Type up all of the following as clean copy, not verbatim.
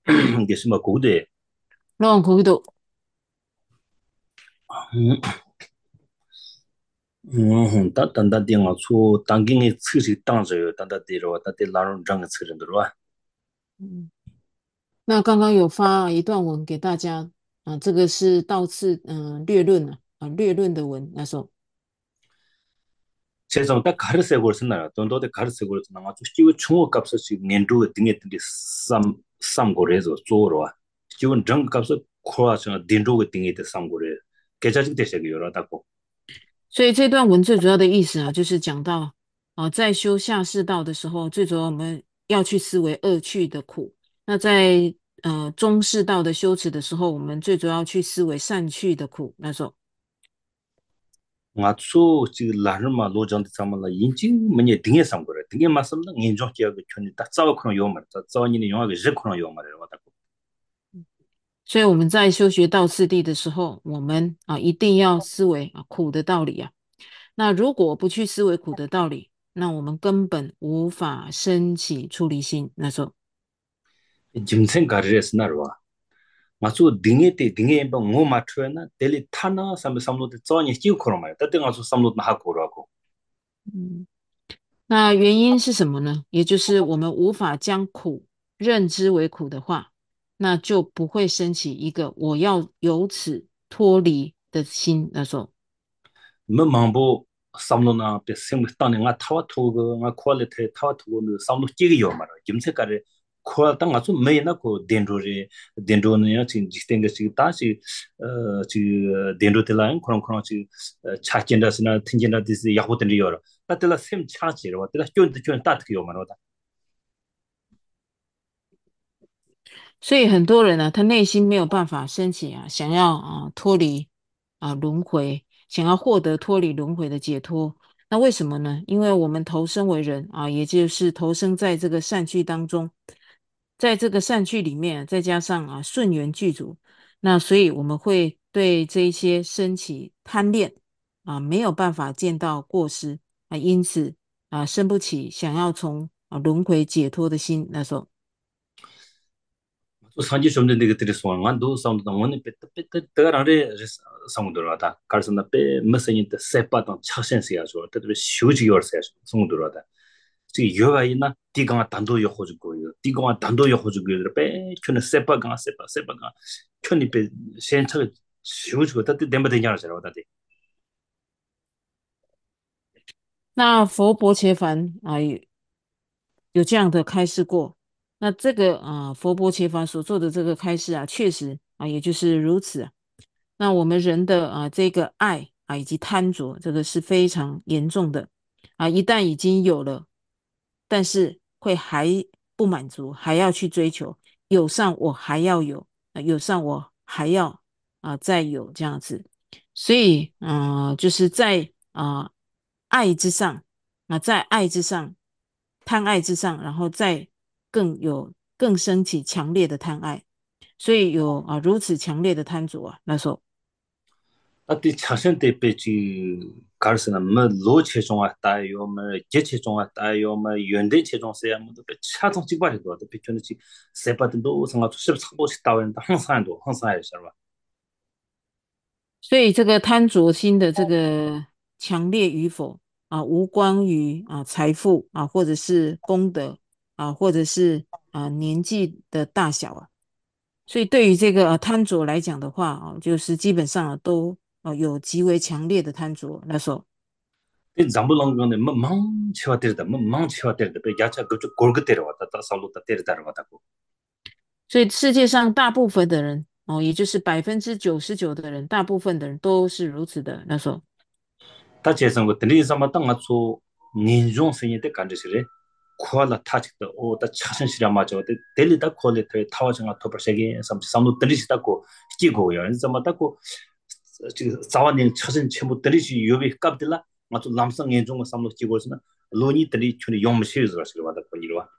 이게 심어 고대 너 거기도 음 단단딩아 초 당긴이 측식 당저요 단단디로 단디 라론 장 측정들어 嗯，那刚刚有发一段文给大家啊，这个是道次略论略论的文，那时候 세상 딱 가르세 걸스나 돈도데 가르세 걸스나 아주 지금 총어 값을 지금 년도 등에 등에 삼고래서 쪼로 지금 정 값을 코아서 딘도 등에 때 삼고래 계좌직 대세가 열어다고 所以这段文最主要的意思啊，就是讲到在修下士道的时候，最主要我们要去思维恶趣的苦。那在中士道的修持的时候，我们最主要去思维善趣的苦。那时候， 맞소 지금 라르마 로정데 삼을라 인지 뭐냐 등에 삼고래 등에 맞습니다 인정 지역의 촌이 딱 싸워 그런 요 말다 싸워니는 영화가 제 그런 요 말이라고 하다고 所以我们在修学道次第的时候，我们一定要思维苦的道理啊。那如果不去思维苦的道理，那我们根本无法升起出离心。那时候。 짐생 가르레스나르와 맞소 등에 때 등에 뭐 맞춰나 델리 타나 삼 삼로데 싸워니 지고 그런 말 따뜻한 가서 삼로도 하고 그러고 嗯。那原因是什么呢？也就是我们无法将苦认知为苦的话，那就不会升起一个我要由此脱离的心。那时候， 뭐 망보 삼로나 배 생각 땅에 가 타와 토고 가 퀄리티 타와 토고 삼로 찌게 요 말아 짐세까지 퀄 땅 가서 매나 고 덴로리 덴로는 지금 지탱가 지금 다시 지 덴로텔라인 그런 지 차진다스나 튕진다 디스 야호든지 요 따텔라 셈 차지로 따텔라 쫀쫀 따트게 요 말아 所以很多人呢、他内心没有办法升起想要脱离轮回，想要获得脱离轮回的解脱。那为什么呢？因为我们投生为人也就是投生在这个善趣当中，在这个善趣里面，再加上顺缘具足，那所以我们会对这一些升起贪恋没有办法见到过失因此生不起想要从轮回解脱的心。那时候。 또 산지 좀 전에 그들이 소원만도 사운드 원에 뺐다 더라래 사운드로다 가르선다 빼 메시지인데 세빠던 차센스야 저 그들 휴지 요르세 사운드로다 지금 요가 있나 디가 단도 요 호주고 디가 단도 요 호주고 빼 촌에 세빠가 촌이 빼 센터 휴지고 다들 덴바 되냐라 저러다 那佛伯伽梵有这样的开示过。那这个佛伯伽梵所做的这个开示确实也就是如此那我们人的这个爱以及贪着，这个是非常严重的一旦已经有了，但是会还不满足，还要去追求，有上我还要有，有上我还要再有这样子。所以就是在爱之上在爱之上，贪爱之上，然后再更升起强烈的贪爱，所以有如此强烈的贪着那时候。 아디 차선 때 빼지 가르스나 뭐로 최종 왔다요 뭐 제최종 왔다요 뭐 연대 최종 세야 뭐 차종 찍바리 도 비촌이 세바도 상가 수십 상도 싶다는데 항상 해서 所以这个贪着心的这个强烈与否无关于财富或者是功德或者是年纪的大小所以对于这个贪着来讲的话就是基本上都有极为强烈的贪着那时候。 이 잠불랑근데 뭐 망치와 때리다 뭐 망치와 때리다 배 야차 그쪽 골그 때려왔다 다 살로다 때리다 왔다고 所以世界上大部分的人也就是99%的人，大部分的人都是如此的那时候。 다 재선 거 들이 삼아 땅 맞고 민중 생이 때 간지시래 코알라 타직도 오다 차선 시라 맞아 델리다 퀄리티 타와정아 토퍼세게 삼도 들이시다고 끼고요 그래서 맞다고 지금 자원인 차선 전부 들이시 요비 깝들라 맞고 남성 연중 삼도 끼고서는 로니 들이 춘이 용무시즈 가지고 왔다 거기로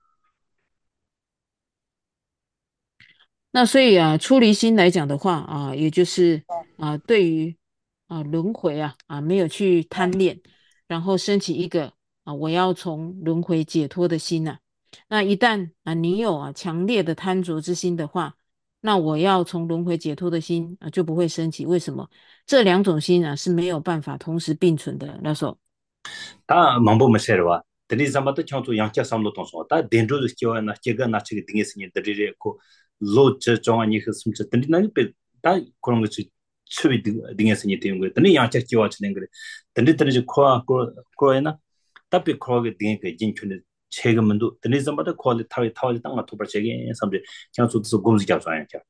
那所以出离心来讲的话也就是对于轮回没有去贪恋，然后升起一个我要从轮回解脱的心那一旦你有强烈的贪着之心的话，那我要从轮回解脱的心就不会升起。为什么？这两种心是没有办法同时并存的。那时候， 다 망보 마셔와 드니 잠바도 청도 양자 삼로 동서 다 덴조 지와 나 제가 나 지금 등에서니 드리레 고 로저 정한이 그 숨자 드니 나다 그런 거 추비 등에서니 되는 거 드니 양자 지와 지는 거 드니 드니 코아 코에나 답비 코게 등에 그 진촌의 최근문도 드니 잠바도 퀄리 타위 땅가 토버 제게 삼제 장소도 공지 잡아야 돼.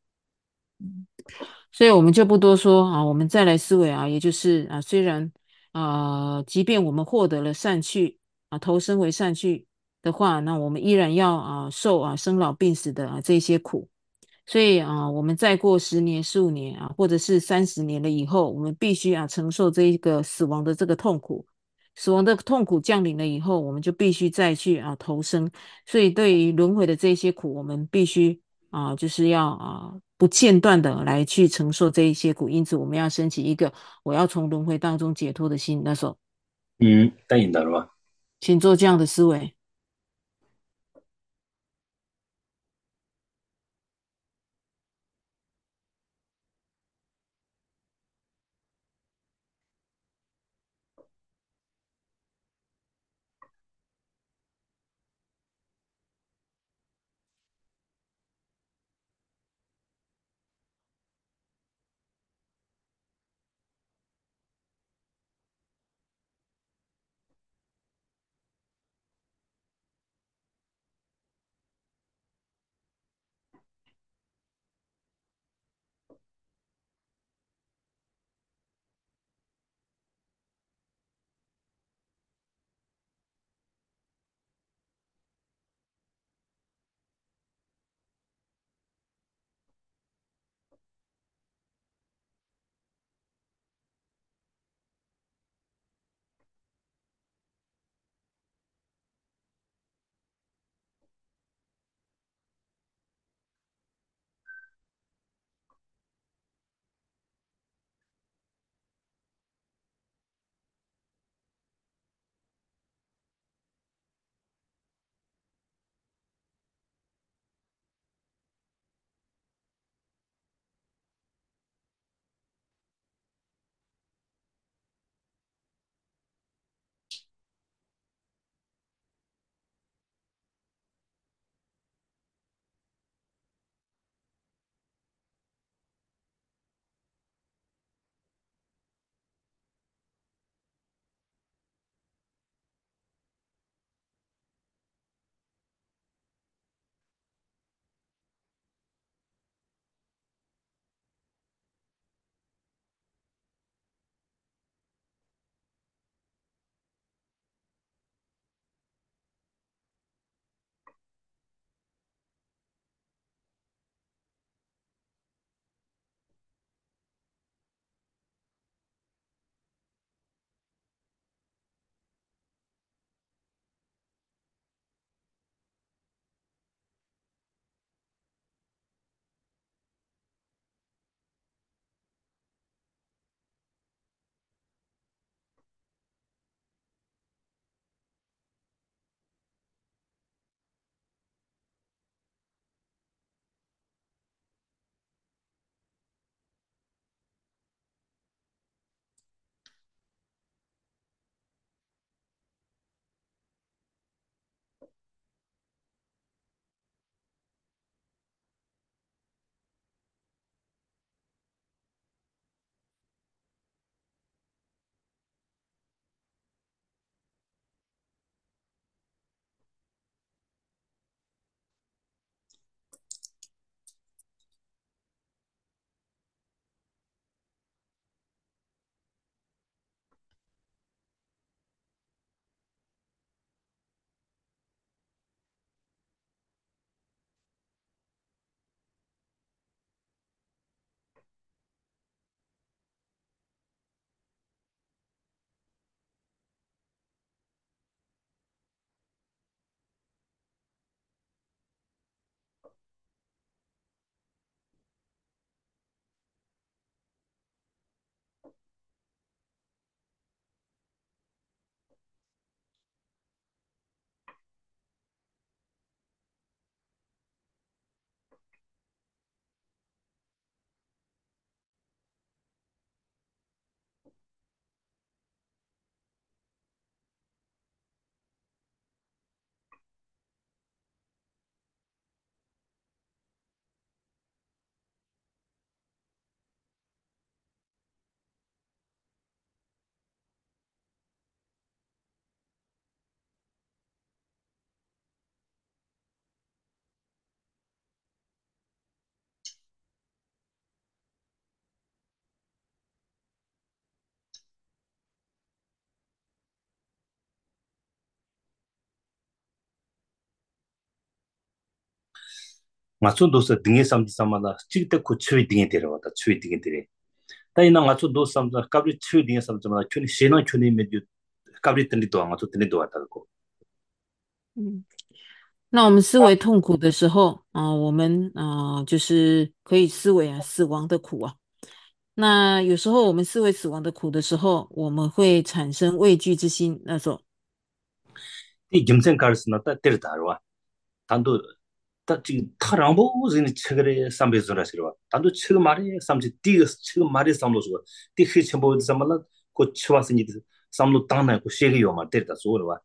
所以我们就不多说我们再来思维也就是虽然即便我们获得了善趣投生为善趣的话，那我们依然要受生老病死的这些苦。所以我们再过10年、15年或者是30年了以后，我们必须承受这一个死亡的这个痛苦。死亡的痛苦降临了以后，我们就必须再去投生。所以对于轮回的这些苦，我们必须就是要不间断的来去承受这一些苦。因此，我们要升起一个我要从轮回当中解脱的心。那时候， 따인다 봐. 请做这样的思维。 맞춘 도서 등에 삼도 삼마다 찍대 고 추위 등에 데려왔다 추위 등에 데려 다이나 맞춘 도서 삼다 까브리 추위 등에 삼자마다 큐니 시나 큐니 메디 까브리 뜬디 도와 맞춘 뜬디 도와다고 嗯，那我们思维痛苦的时候我们就是可以思维死亡的苦啊。那有时候我们思维死亡的苦的时候，我们会产生畏惧之心。那时候， 이 김생 가르스나 따 때르다와 단도 따 지금 타랑보 지금 책을 삼베서라시로 단도 책 말이 삼지 띠가 책 말이 삼로서 띠 히침보 삼말라 고 치와스니 삼로 땅나 고 셰게 요마 때르다 소르와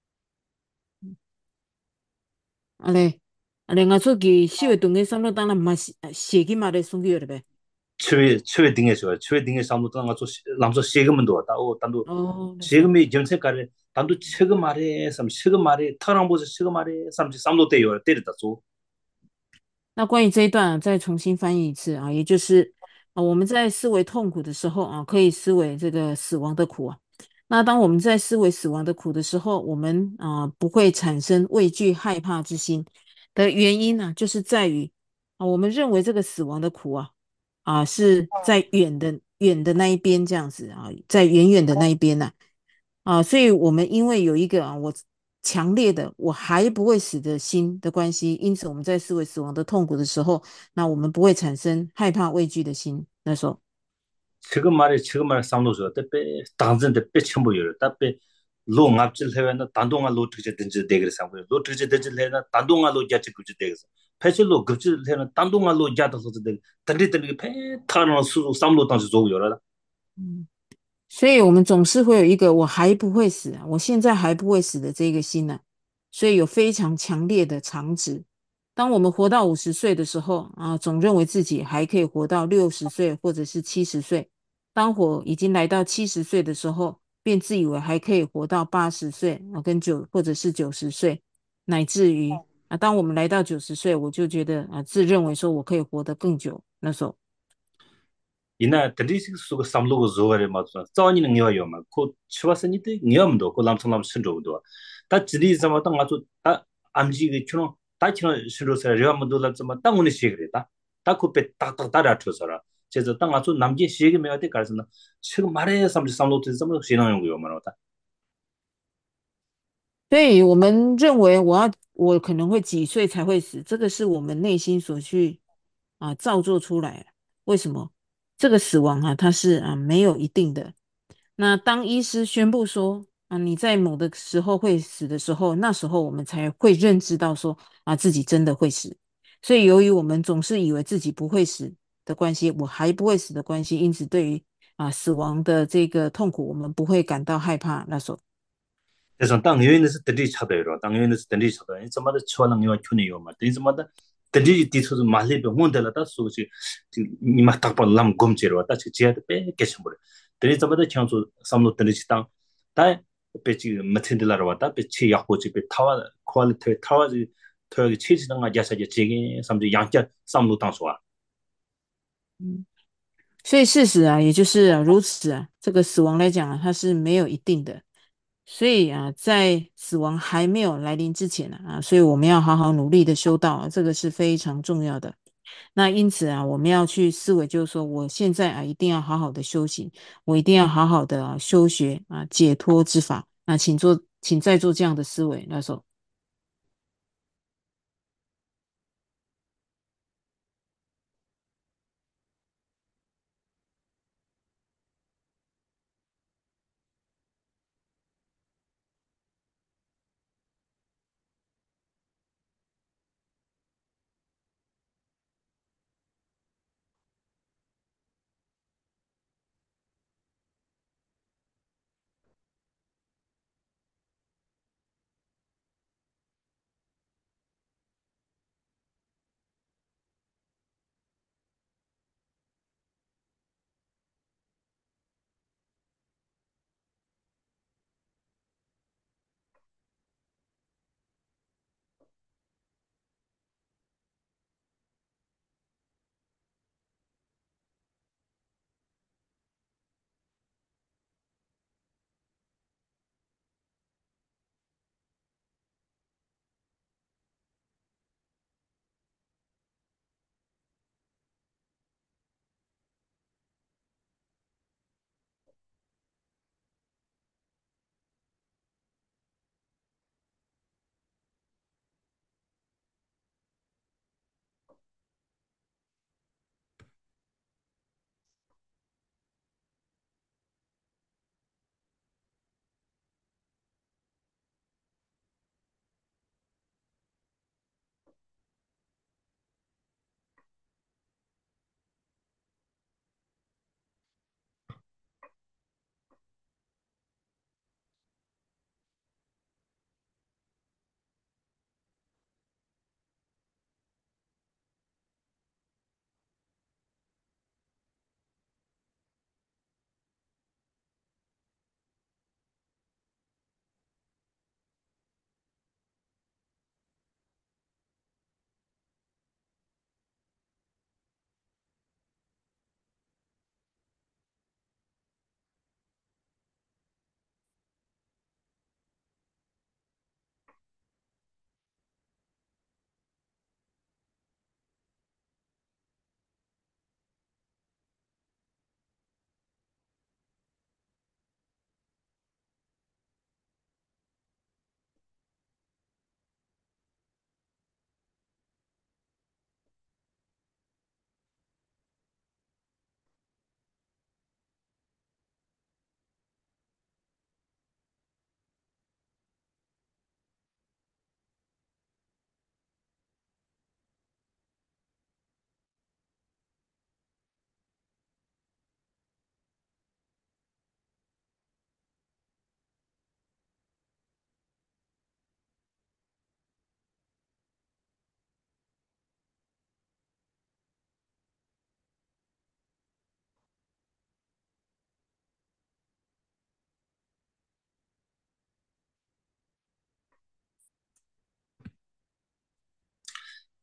啊嘞，啊嘞，我说给四维东的上路当然嘛写给嘛的送给了呗。 최 등에서 최 등에 삼로 땅가 저 남서 셰게문도 왔다 오 단도 哦，那时候。 세금이 정책가를 단도 책 말에 삼 책 말에 타랑보서 책 말에 삼지 삼로 때요 때르다 소 那关于这一段再重新翻译一次也就是我们在思维痛苦的时候可以思维这个死亡的苦啊。那当我们在思维死亡的苦的时候，我们不会产生畏惧害怕之心的原因呢，就是在于我们认为这个死亡的苦是在远的那一边这样子在远远的那一边呢所以我们因为有一个我强烈的我还不会死的心的关系，因此我们在思维死亡的痛苦的时候，那我们不会产生害怕畏惧的心。那时候， 책 말에 삼로서 때빼 당전데 빼 첨부여 답에 로 납질 해외나 단동아 로 트제 된지 되게 삼고 로 트제 된지 해나 단동아 로 야치 그지 되게 패실로 급질 해나 단동아 로 야다서 되 단디 단디 패 타는 수 삼로 당지 조고 열어라 嗯，所以我们总是会有一个我还不会死我现在还不会死的这个心呢、所以有非常强烈的长指。当我们活到50岁的时候总认为自己还可以活到60岁或者是70岁。当我已经来到70岁的时候，便自以为还可以活到80岁跟或者是90岁，乃至于当我们来到90岁，我就觉得自认为说我可以活得更久。那时候， 이나 드리식 수고 삼로고 조거래 맞어 짜니는 녀요 막고 치와서니 때 녀음도 고 남성남 신조도 다 지리 zamata ngato 다 암지 그 추노 다 추노 신로서 려함도 람좀 땅운이 시그래다 다 코페 딱딱 따라 쳐서라 제가 땅 가서 남지 시게 메야 돼 가르스나 지금 말해 삼지 삼로도 좀 신앙용 거요 말하다 所以我们认为我可能会几岁才会死，这个是我们内心所去造作出来的。为什么？这个死亡它是没有一定的。那当医师宣布说你在某的时候会死的时候，那时候我们才会认知到说自己真的会死。所以由于我们总是以为自己不会死的关系，我还不会死的关系，因此对于死亡的这个痛苦，我们不会感到害怕。那时候。 그래서 땅 여인에서 들이 쳐도요. 땅 여인에서 들이 쳐도 이제마다 치와랑 이와 큐니요 말. 이제마다 들이 뒤쳐서 말레베 혼들라다 소시 이마 딱바 람 검제로 왔다 지야도 빼 계셔버려. 들이 저마다 창조 삼로 들이 땅. 다 빼지 마틴들라로 왔다 빼치 약보지 빼 타와 퀄리티 타와지 토기 치지당가 야사제 제게 삼지 양자 삼로 땅소아. 嗯。所以事实也就是如此这个死亡来讲它是没有一定的。所以在死亡还没有来临之前所以我们要好好努力的修道这个是非常重要的。那因此我们要去思维，就是说，我现在一定要好好的修行，我一定要好好的修学解脱之法。那请再做这样的思维，那时候。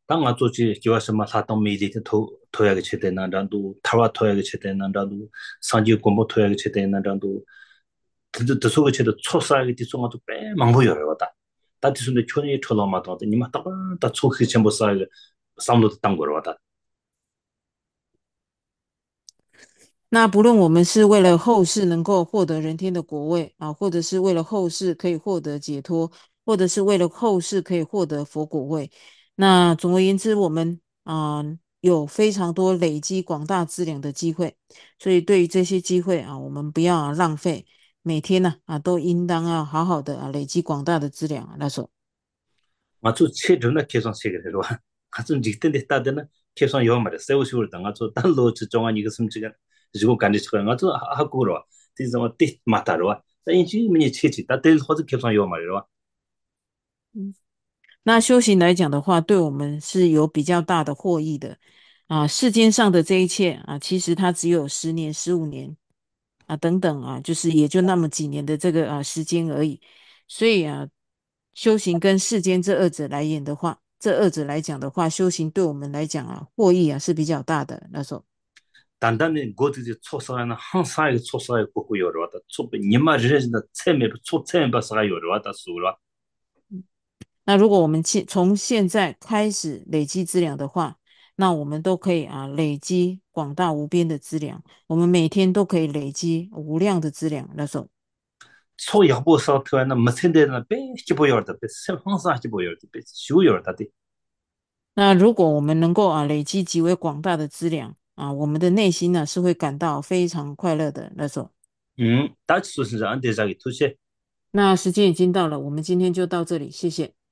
당가 조지 기와서마 사동 미리테 토야게 체대나 단도 타와 토야게 체대나 단도 산지 공부 토야게 체대나 단도 드 소게 체도 초사게 뒤송아도 빼 망보여요 왔다 다티순데 촌이 털어마도 니마 다 초크 전부 쌓게 삼도当过了왔다 那不论我们是为了后世能够获得人天的果位啊，或者是为了后世可以获得解脱，或者是为了后世可以获得佛果位，那总而言之，我们有非常多累积广大资粮的机会，所以对于这些机会啊，我们不要浪费，每天呢都应当要好好的累积广大的资粮啊，那时候。 아주 체르나 계산 세계로 가슴 직된데 따드나 계산 요 말에 세우시올 당 아주 달로 정한 이거 숨지가 지고 간지 시간 아주 하고로 뒤서 어디 마타로 인지 미니 체치 따들 호즈 계산 요 말로 那修行来讲的话，对我们是有比较大的获益的啊。世间上的这一切啊，其实它只有10年、15年啊等等啊，就是也就那么几年的这个时间而已。所以啊，修行跟世间这二者来演的话，这二者来讲的话，修行对我们来讲获益是比较大的那时候。 단단히 고디지 초사나 항사의 초사의 고고 요러다 초베 니마 리레진다 체메 초체메 바사가 요러다 수라 那如果我们从现在开始累积资粮的话，那我们都可以累积广大无边的资粮，我们每天都可以累积无量的资粮。那时候， 초 야보 사트와나 마센데나 베 기보 요러다 베 항사 기보 요러다 베 슈 요러다 那如果我们能够累积极为广大的资粮我们的内心呢是会感到非常快乐的。那时候， 다치 소신자 안 대자기 투세 那时间已经到了，我们今天就到这里，谢谢。